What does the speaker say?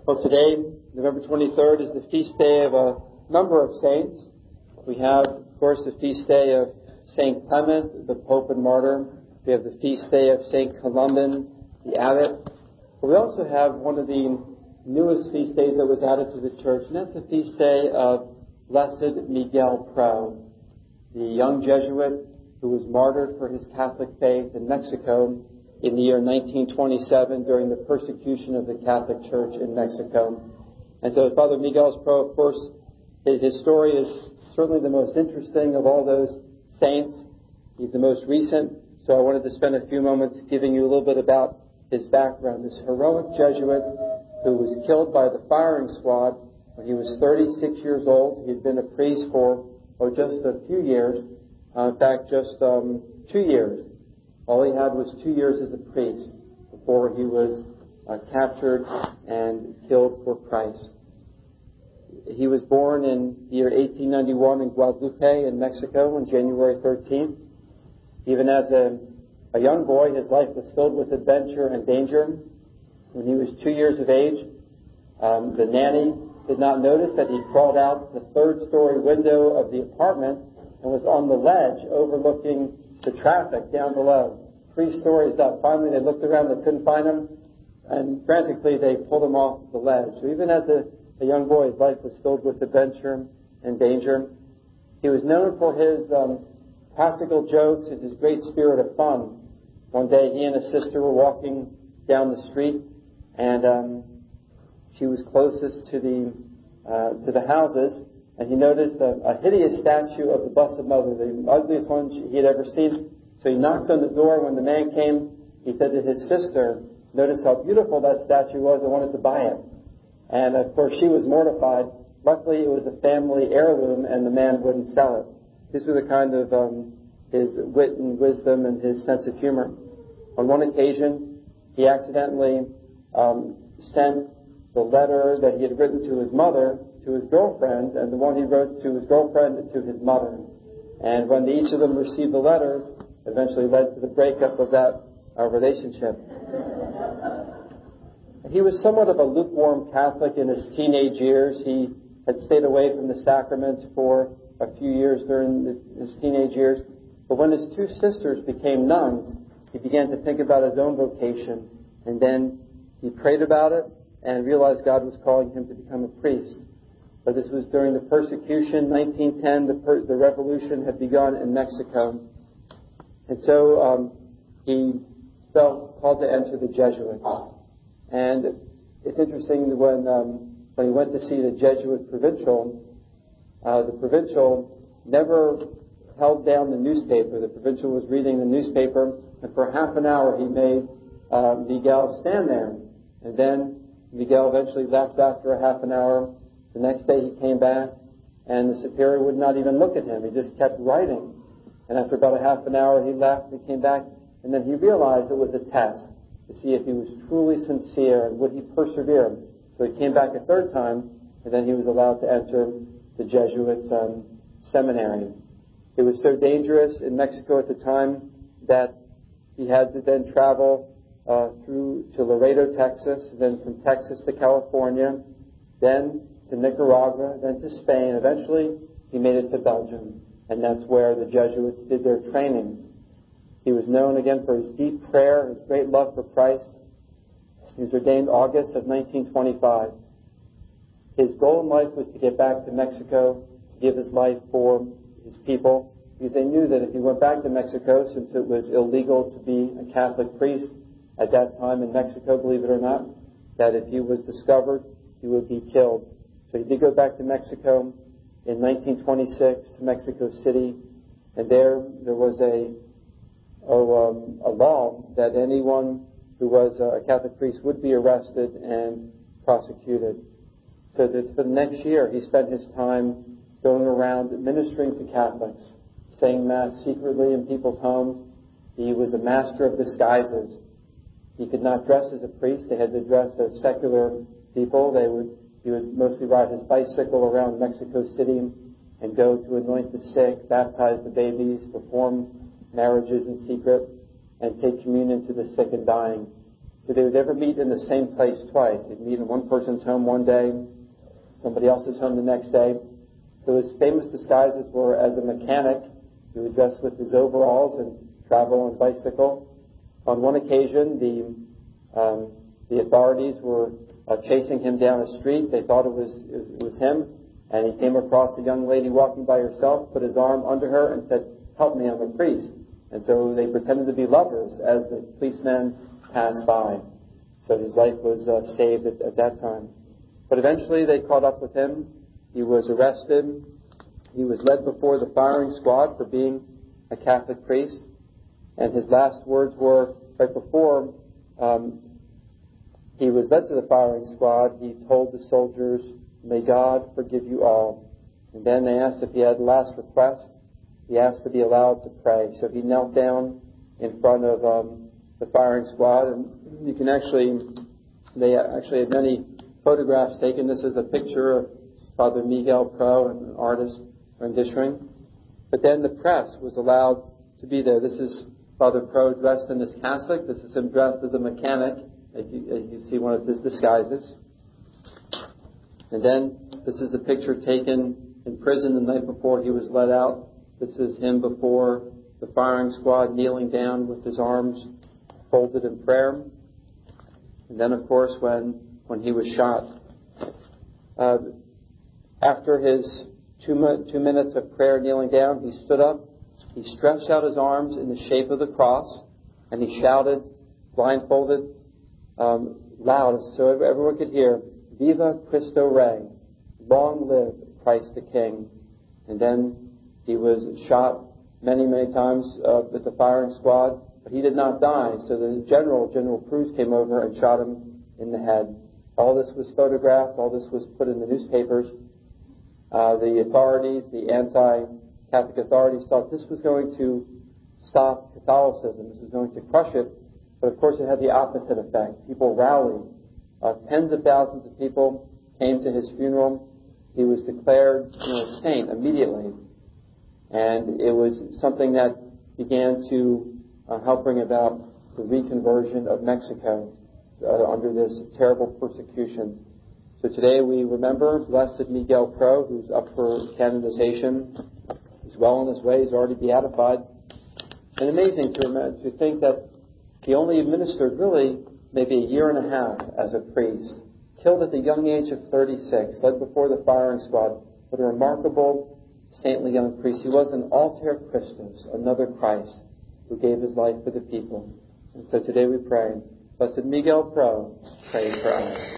Well, today, November 23rd, is the feast day of a number of saints. We have, of course, the feast day of St. Clement, the Pope and Martyr. We have the feast day of St. Columban, the Abbot. But we also have one of the newest feast days that was added to the church, and that's the feast day of Blessed Miguel Pro, the young Jesuit who was martyred for his Catholic faith in Mexico in the year 1927 during the persecution of the Catholic Church in Mexico. And so Father Miguel Pro, of course, his story is certainly the most interesting of all those saints. He's the most recent, so I wanted to spend a few moments giving you a little bit about his background. This heroic Jesuit who was killed by the firing squad when he was 36 years old. He had been a priest for just a few years, in fact, just 2 years. All he had was 2 years as a priest before he was captured and killed for Christ. He was born in the year 1891 in Guadalupe in Mexico on January 13th. Even as a young boy, his life was filled with adventure and danger. When he was 2 years of age, the nanny did not notice that he crawled out the third-story window of the apartment and was on the ledge overlooking the traffic down below. 3 stories up. Finally, they looked around, they couldn't find him, and frantically they pulled him off the ledge. So even as a young boy, his life was filled with adventure and danger. He was known for his practical jokes and his great spirit of fun. One day, he and his sister were walking down the street, and she was closest to the houses, and he noticed a hideous statue of the Blessed Mother, the ugliest one he had ever seen. So he knocked on the door. When the man came, he said to his sister, "Notice how beautiful that statue was. I wanted to buy it." And of course, she was mortified. Luckily, it was a family heirloom, and the man wouldn't sell it. These were the kind of his wit and wisdom and his sense of humor. On one occasion, he accidentally sent the letter that he had written to his mother to his girlfriend, and the one he wrote to his girlfriend to his mother. And when each of them received the letters, eventually led to the breakup of that relationship. He was somewhat of a lukewarm Catholic in his teenage years. He had stayed away from the sacraments for a few years during his teenage years. But when his 2 sisters became nuns, he began to think about his own vocation. And then he prayed about it and realized God was calling him to become a priest. But this was during the persecution, 1910. The revolution had begun in Mexico. And so he felt called to enter the Jesuits. And it's interesting when he went to see the Jesuit provincial, the provincial never held down the newspaper. The provincial was reading the newspaper, and for half an hour he made Miguel stand there. And then Miguel eventually left after a half an hour. The next day he came back, and the superior would not even look at him. He just kept writing. And after about a half an hour he left and came back, and then he realized it was a test to see if he was truly sincere and would he persevere. So he came back a third time, and then he was allowed to enter the Jesuit seminary. It was so dangerous in Mexico at the time that he had to then travel through to Laredo, Texas, then from Texas to California, then to Nicaragua, then to Spain. Eventually, he made it to Belgium, and that's where the Jesuits did their training. He was known again for his deep prayer, his great love for Christ. He was ordained August of 1925. His goal in life was to get back to Mexico, to give his life for his people, because they knew that if he went back to Mexico, since it was illegal to be a Catholic priest at that time in Mexico, believe it or not, that if he was discovered, he would be killed. So he did go back to Mexico in 1926 to Mexico City, and there was a law that anyone who was a Catholic priest would be arrested and prosecuted. So that for the next year, he spent his time going around ministering to Catholics, saying Mass secretly in people's homes. He was a master of disguises. He could not dress as a priest. They had to dress as secular people. He would mostly ride his bicycle around Mexico City and go to anoint the sick, baptize the babies, perform marriages in secret, and take communion to the sick and dying. So they would never meet in the same place twice. They'd meet in one person's home one day, somebody else's home the next day. So his famous disguises were as a mechanic. He would dress with his overalls and travel on a bicycle. On one occasion, the authorities were chasing him down a street. They thought it was him, and he came across a young lady walking by herself, put his arm under her, and said, "Help me, I'm a priest." And so they pretended to be lovers as the policemen passed by. So his life was saved at that time. But eventually they caught up with him. He was arrested. He was led before the firing squad for being a Catholic priest. And his last words were, right before he was led to the firing squad, he told the soldiers, "May God forgive you all." And then they asked if he had a last request. He asked to be allowed to pray. So he knelt down in front of the firing squad, and they actually had many photographs taken. This is a picture of Father Miguel Pro, an artist rendition. But then the press was allowed to be there. This is Father Pro dressed in his cassock. This is him dressed as a mechanic. As you see one of his disguises. And then this is the picture taken in prison the night before he was let out. This is him before the firing squad, kneeling down with his arms folded in prayer. And then, of course, when he was shot. After his 2 minutes of prayer kneeling down, he stood up. He stretched out his arms in the shape of the cross, and he shouted, blindfolded, loud, so everyone could hear, "Viva Cristo Rey! Long live Christ the King!" And then he was shot many, many times with the firing squad, but he did not die. So the General Cruz, came over and shot him in the head. All this was photographed. All this was put in the newspapers. The authorities, the anti-Catholic authorities, thought this was going to stop Catholicism. This was going to crush it. But of course it had the opposite effect. People rallied. Tens of thousands of people came to his funeral. He was declared a saint immediately. And it was something that began to help bring about the reconversion of Mexico under this terrible persecution. So today we remember Blessed Miguel Pro, who's up for canonization. He's well on his way. He's already beatified. And amazing to think that he only administered really maybe a year and a half as a priest. Killed at the young age of 36, led before the firing squad. But a remarkable, saintly young priest. He was an alter Christus, another Christ, who gave his life for the people. And so today we pray, Blessed Miguel Pro, pray for us.